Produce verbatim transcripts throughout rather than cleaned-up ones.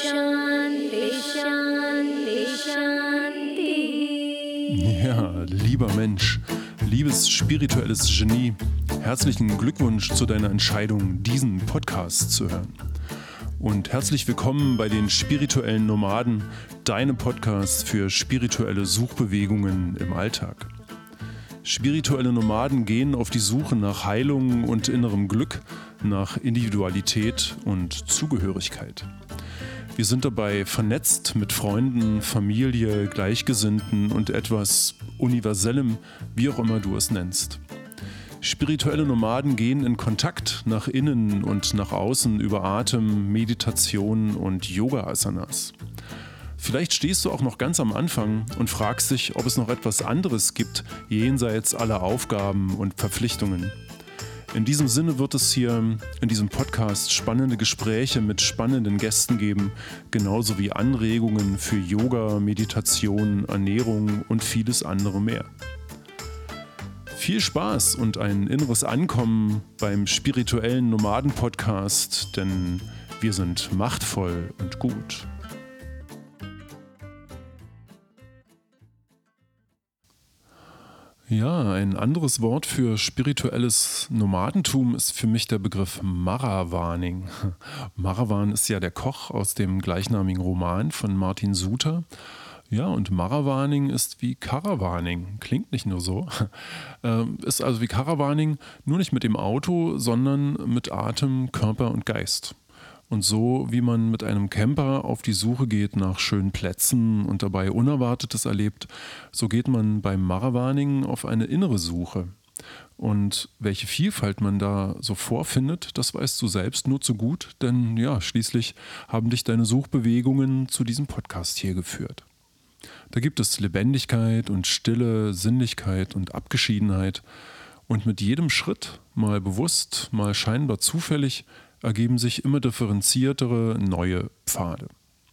Shanti, Shanti, Shanti. Ja, lieber Mensch, liebes spirituelles Genie, herzlichen Glückwunsch zu deiner Entscheidung, diesen Podcast zu hören. Und herzlich willkommen bei den spirituellen Nomaden, deinem Podcast für spirituelle Suchbewegungen im Alltag. Spirituelle Nomaden gehen auf die Suche nach Heilung und innerem Glück, nach Individualität und Zugehörigkeit. Wir sind dabei vernetzt mit Freunden, Familie, Gleichgesinnten und etwas Universellem, wie auch immer du es nennst. Spirituelle Nomaden gehen in Kontakt nach innen und nach außen über Atem, Meditation und Yoga-Asanas. Vielleicht stehst du auch noch ganz am Anfang und fragst dich, ob es noch etwas anderes gibt, jenseits aller Aufgaben und Verpflichtungen. In diesem Sinne wird es hier in diesem Podcast spannende Gespräche mit spannenden Gästen geben, genauso wie Anregungen für Yoga, Meditation, Ernährung und vieles andere mehr. Viel Spaß und ein inneres Ankommen beim spirituellen Nomaden-Podcast, denn wir sind machtvoll und gut. Ja, ein anderes Wort für spirituelles Nomadentum ist für mich der Begriff Maravaning. Maravan ist ja der Koch aus dem gleichnamigen Roman von Martin Suter. Ja, und Maravaning ist wie Caravaning. Klingt nicht nur so. Ist also wie Caravaning, nur nicht mit dem Auto, sondern mit Atem, Körper und Geist. Und so wie man mit einem Camper auf die Suche geht nach schönen Plätzen und dabei Unerwartetes erlebt, so geht man beim Maravaning auf eine innere Suche. Und welche Vielfalt man da so vorfindet, das weißt du selbst nur zu gut, denn ja, schließlich haben dich deine Suchbewegungen zu diesem Podcast hier geführt. Da gibt es Lebendigkeit und Stille, Sinnlichkeit und Abgeschiedenheit. Und mit jedem Schritt, mal bewusst, mal scheinbar zufällig, ergeben sich immer differenziertere, neue Pfade.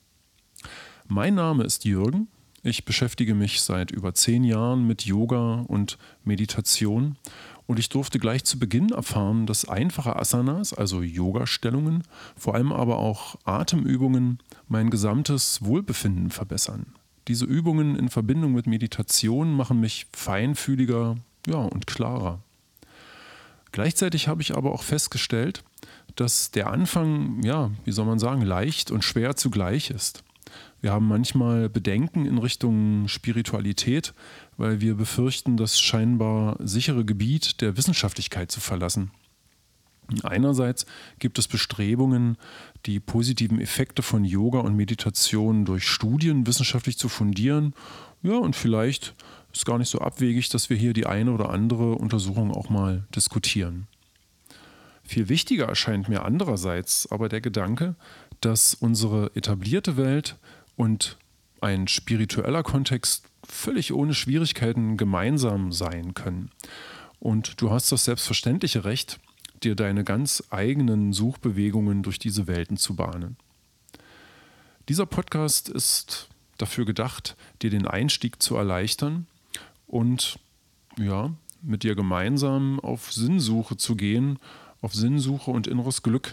Mein Name ist Jürgen. Ich beschäftige mich seit über zehn Jahren mit Yoga und Meditation und ich durfte gleich zu Beginn erfahren, dass einfache Asanas, also Yoga-Stellungen, vor allem aber auch Atemübungen, mein gesamtes Wohlbefinden verbessern. Diese Übungen in Verbindung mit Meditation machen mich feinfühliger, ja, und klarer. Gleichzeitig habe ich aber auch festgestellt, dass der Anfang, ja, wie soll man sagen, leicht und schwer zugleich ist. Wir haben manchmal Bedenken in Richtung Spiritualität, weil wir befürchten, das scheinbar sichere Gebiet der Wissenschaftlichkeit zu verlassen. Einerseits gibt es Bestrebungen, die positiven Effekte von Yoga und Meditation durch Studien wissenschaftlich zu fundieren. Ja, und vielleicht ist gar nicht so abwegig, dass wir hier die eine oder andere Untersuchung auch mal diskutieren. Viel wichtiger erscheint mir andererseits aber der Gedanke, dass unsere etablierte Welt und ein spiritueller Kontext völlig ohne Schwierigkeiten gemeinsam sein können. Und du hast das selbstverständliche Recht, dir deine ganz eigenen Suchbewegungen durch diese Welten zu bahnen. Dieser Podcast ist dafür gedacht, dir den Einstieg zu erleichtern und ja, mit dir gemeinsam auf Sinnsuche zu gehen, auf Sinnsuche und inneres Glück.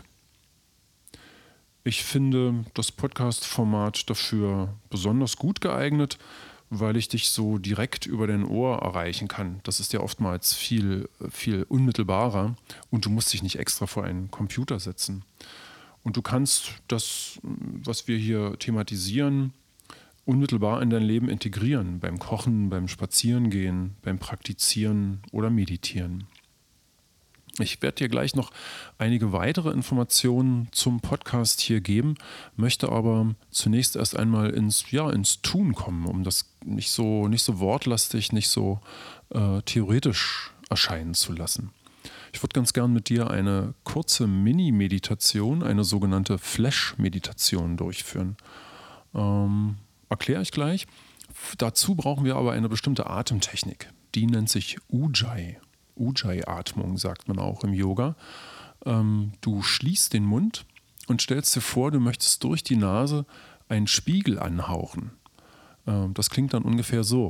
Ich finde das Podcast-Format dafür besonders gut geeignet, weil ich dich so direkt über dein Ohr erreichen kann. Das ist ja oftmals viel, viel unmittelbarer und du musst dich nicht extra vor einen Computer setzen. Und du kannst das, was wir hier thematisieren, unmittelbar in dein Leben integrieren, beim Kochen, beim Spazierengehen, beim Praktizieren oder Meditieren. Ich werde dir gleich noch einige weitere Informationen zum Podcast hier geben, möchte aber zunächst erst einmal ins, ja, ins Tun kommen, um das nicht so, nicht so wortlastig, nicht so äh, theoretisch erscheinen zu lassen. Ich würde ganz gern mit dir eine kurze Mini-Meditation, eine sogenannte Flash-Meditation durchführen. Ähm, erkläre ich gleich. Dazu brauchen wir aber eine bestimmte Atemtechnik. Die nennt sich Ujjayi. Ujjayi-Atmung sagt man auch im Yoga. Ähm, du schließt den Mund und stellst dir vor, du möchtest durch die Nase einen Spiegel anhauchen. Ähm, das klingt dann ungefähr so.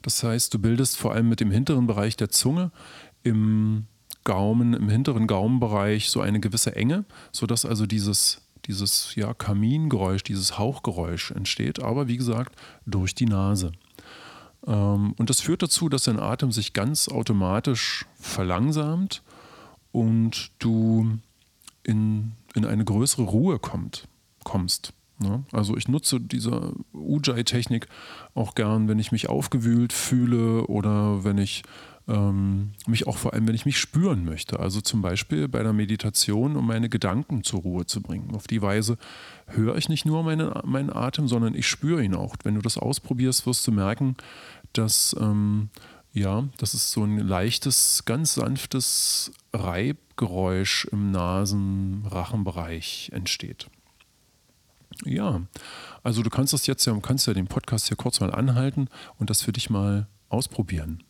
Das heißt, du bildest vor allem mit dem hinteren Bereich der Zunge im Gaumen, im hinteren Gaumenbereich so eine gewisse Enge, sodass also dieses, dieses ja, Kamingeräusch, dieses Hauchgeräusch entsteht, aber wie gesagt, durch die Nase. Ähm, und das führt dazu, dass dein Atem sich ganz automatisch verlangsamt und du in, in eine größere Ruhe kommt, kommst. Ne? Also ich nutze diese Ujjayi-Technik auch gern, wenn ich mich aufgewühlt fühle oder wenn ich ähm, mich auch vor allem, wenn ich mich spüren möchte. Also zum Beispiel bei der Meditation, um meine Gedanken zur Ruhe zu bringen. Auf die Weise höre ich nicht nur meine, meinen Atem, sondern ich spüre ihn auch. Wenn du das ausprobierst, wirst du merken, dass, ähm, ja, dass es so ein leichtes, ganz sanftes Reibgeräusch im Nasen-Rachenbereich entsteht. Ja, also du kannst das jetzt ja, kannst ja den Podcast hier kurz mal anhalten und das für dich mal ausprobieren.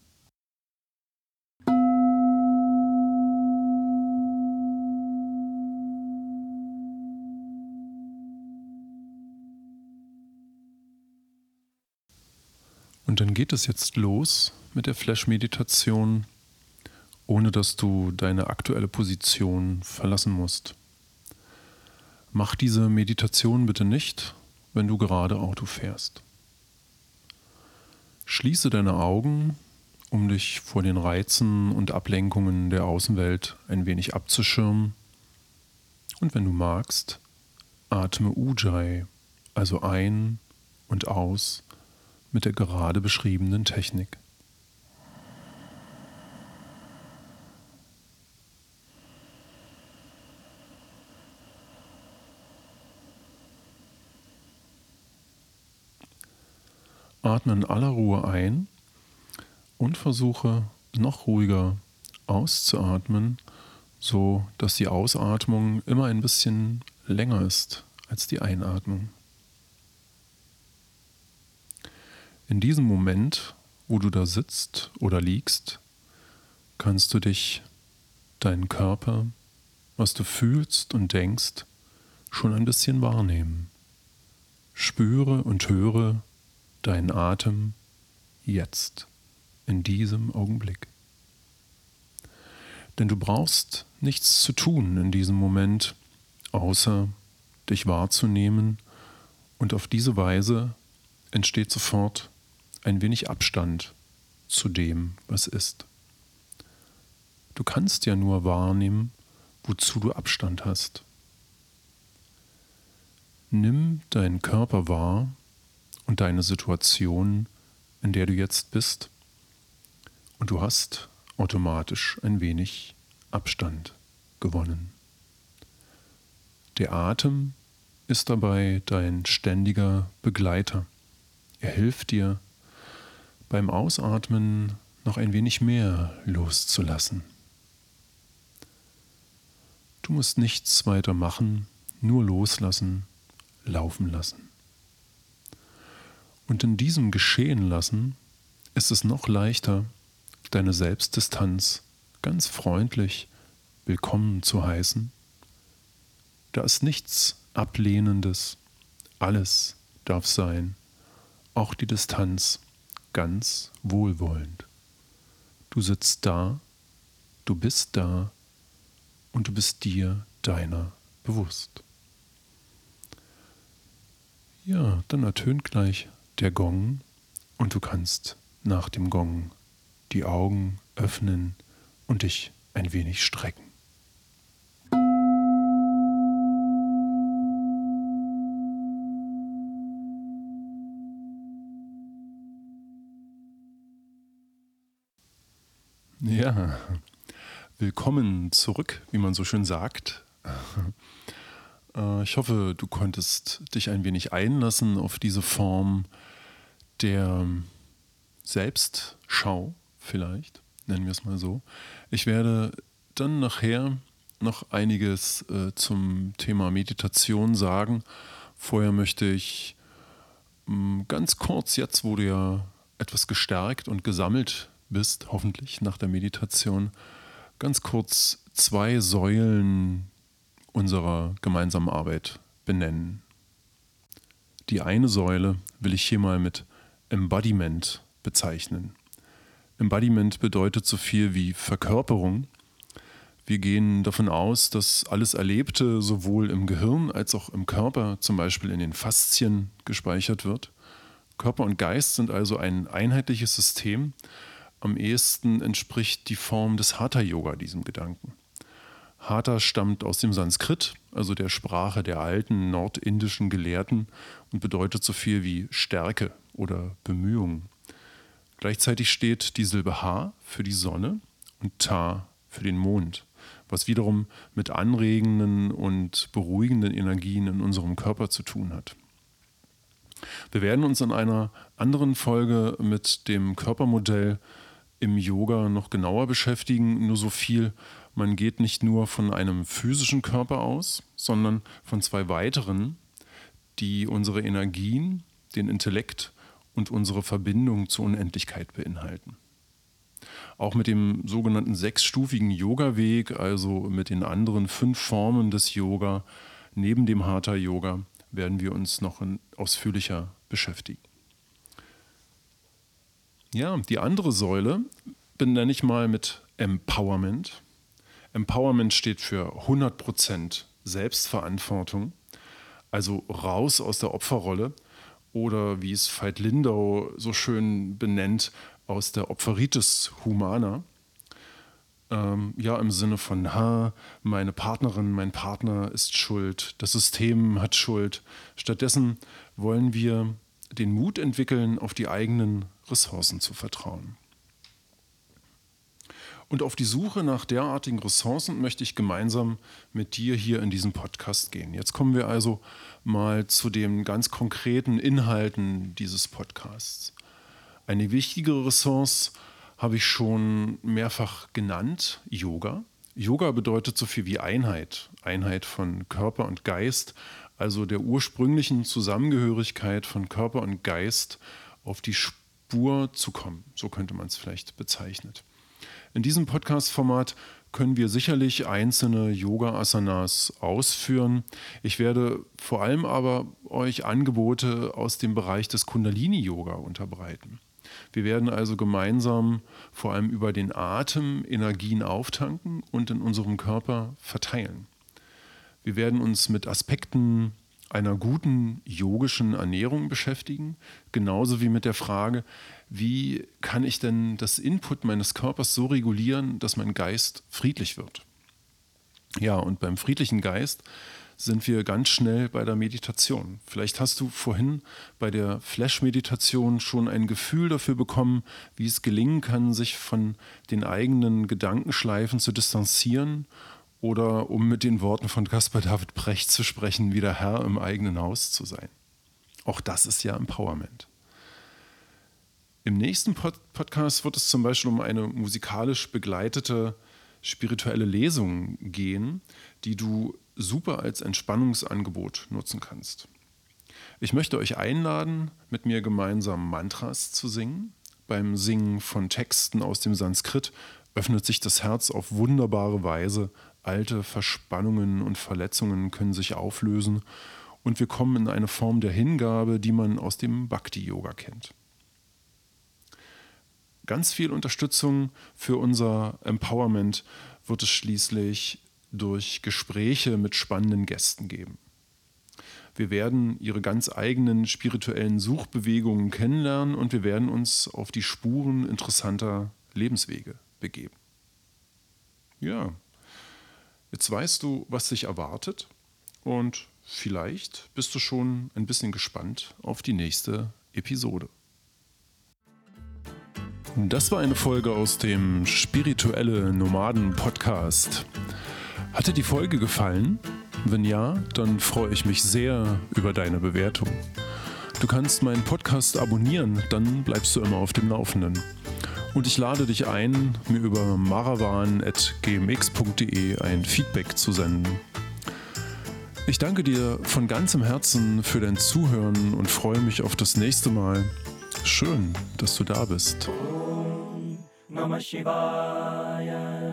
Und dann geht es jetzt los mit der Flash-Meditation, ohne dass du deine aktuelle Position verlassen musst. Mach diese Meditation bitte nicht, wenn du gerade Auto fährst. Schließe deine Augen, um dich vor den Reizen und Ablenkungen der Außenwelt ein wenig abzuschirmen. Und wenn du magst, atme Ujjayi, also ein und aus, mit der gerade beschriebenen Technik. Atme in aller Ruhe ein und versuche noch ruhiger auszuatmen, so dass die Ausatmung immer ein bisschen länger ist als die Einatmung. In diesem Moment, wo du da sitzt oder liegst, kannst du dich, deinen Körper, was du fühlst und denkst, schon ein bisschen wahrnehmen. Spüre und höre deinen Atem jetzt, in diesem Augenblick. Denn du brauchst nichts zu tun in diesem Moment, außer dich wahrzunehmen, und auf diese Weise entsteht sofort ein wenig Abstand zu dem, was ist. Du kannst ja nur wahrnehmen, wozu du Abstand hast. Nimm deinen Körper wahr und deine Situation, in der du jetzt bist, und du hast automatisch ein wenig Abstand gewonnen. Der Atem ist dabei dein ständiger Begleiter. Er hilft dir, beim Ausatmen noch ein wenig mehr loszulassen. Du musst nichts weiter machen, nur loslassen, laufen lassen. Und in diesem Geschehen lassen ist es noch leichter, deine Selbstdistanz ganz freundlich willkommen zu heißen. Da ist nichts Ablehnendes, alles darf sein, auch die Distanz, ganz wohlwollend. Du sitzt da, du bist da und du bist dir deiner bewusst. Ja, dann ertönt gleich der Gong und du kannst nach dem Gong die Augen öffnen und dich ein wenig strecken. Ja, willkommen zurück, wie man so schön sagt. Ich hoffe, du konntest dich ein wenig einlassen auf diese Form der Selbstschau, vielleicht, nennen wir es mal so. Ich werde dann nachher noch einiges äh, zum Thema Meditation sagen. Vorher möchte ich mh, ganz kurz, jetzt wo du ja etwas gestärkt und gesammelt bist, hoffentlich nach der Meditation, ganz kurz zwei Säulen unserer gemeinsamen Arbeit benennen. Die eine Säule will ich hier mal mit Embodiment bezeichnen. Embodiment bedeutet so viel wie Verkörperung. Wir gehen davon aus, dass alles Erlebte sowohl im Gehirn als auch im Körper, zum Beispiel in den Faszien, gespeichert wird. Körper und Geist sind also ein einheitliches System. Am ehesten entspricht die Form des Hatha-Yoga diesem Gedanken. Hatha stammt aus dem Sanskrit, also der Sprache der alten nordindischen Gelehrten, und bedeutet so viel wie Stärke oder Bemühung. Gleichzeitig steht die Silbe Ha für die Sonne und Ta für den Mond, was wiederum mit anregenden und beruhigenden Energien in unserem Körper zu tun hat. Wir werden uns in einer anderen Folge mit dem Körpermodell im Yoga noch genauer beschäftigen. Nur so viel, man geht nicht nur von einem physischen Körper aus, sondern von zwei weiteren, die unsere Energien, den Intellekt und unsere Verbindung zur Unendlichkeit beinhalten. Auch mit dem sogenannten sechsstufigen Yoga-Weg, also mit den anderen fünf Formen des Yoga, neben dem Hatha-Yoga, werden wir uns noch ausführlicher beschäftigen. Ja, die andere Säule benenne ich mal mit Empowerment. Empowerment steht für hundert Prozent Selbstverantwortung, also raus aus der Opferrolle oder wie es Veit Lindau so schön benennt, aus der Opferitis humana. Ähm, ja, im Sinne von, ha, meine Partnerin, mein Partner ist schuld, das System hat Schuld. Stattdessen wollen wir den Mut entwickeln, auf die eigenen Ressourcen zu vertrauen. Und auf die Suche nach derartigen Ressourcen möchte ich gemeinsam mit dir hier in diesem Podcast gehen. Jetzt kommen wir also mal zu den ganz konkreten Inhalten dieses Podcasts. Eine wichtige Ressource habe ich schon mehrfach genannt, Yoga. Yoga bedeutet so viel wie Einheit, Einheit von Körper und Geist, also der ursprünglichen Zusammengehörigkeit von Körper und Geist auf die Spur zu kommen. So könnte man es vielleicht bezeichnen. In diesem Podcast-Format können wir sicherlich einzelne Yoga-Asanas ausführen. Ich werde vor allem aber euch Angebote aus dem Bereich des Kundalini-Yoga unterbreiten. Wir werden also gemeinsam vor allem über den Atem Energien auftanken und in unserem Körper verteilen. Wir werden uns mit Aspekten einer guten yogischen Ernährung beschäftigen, genauso wie mit der Frage, wie kann ich denn das Input meines Körpers so regulieren, dass mein Geist friedlich wird. Ja, und beim friedlichen Geist sind wir ganz schnell bei der Meditation. Vielleicht hast du vorhin bei der Flash-Meditation schon ein Gefühl dafür bekommen, wie es gelingen kann, sich von den eigenen Gedankenschleifen zu distanzieren oder, um mit den Worten von Caspar David Brecht zu sprechen, wieder Herr im eigenen Haus zu sein. Auch das ist ja Empowerment. Im nächsten Pod- Podcast wird es zum Beispiel um eine musikalisch begleitete spirituelle Lesung gehen, die du super als Entspannungsangebot nutzen kannst. Ich möchte euch einladen, mit mir gemeinsam Mantras zu singen. Beim Singen von Texten aus dem Sanskrit öffnet sich das Herz auf wunderbare Weise. Alte Verspannungen und Verletzungen können sich auflösen und wir kommen in eine Form der Hingabe, die man aus dem Bhakti-Yoga kennt. Ganz viel Unterstützung für unser Empowerment wird es schließlich durch Gespräche mit spannenden Gästen geben. Wir werden ihre ganz eigenen spirituellen Suchbewegungen kennenlernen und wir werden uns auf die Spuren interessanter Lebenswege begeben. Ja, jetzt weißt du, was dich erwartet und vielleicht bist du schon ein bisschen gespannt auf die nächste Episode. Das war eine Folge aus dem Spirituelle Nomaden Podcast. Hat dir die Folge gefallen? Wenn ja, dann freue ich mich sehr über deine Bewertung. Du kannst meinen Podcast abonnieren, dann bleibst du immer auf dem Laufenden. Und ich lade dich ein, mir über maravan at g m x punkt d e ein Feedback zu senden. Ich danke dir von ganzem Herzen für dein Zuhören und freue mich auf das nächste Mal. Schön, dass du da bist. Namah Shivaya.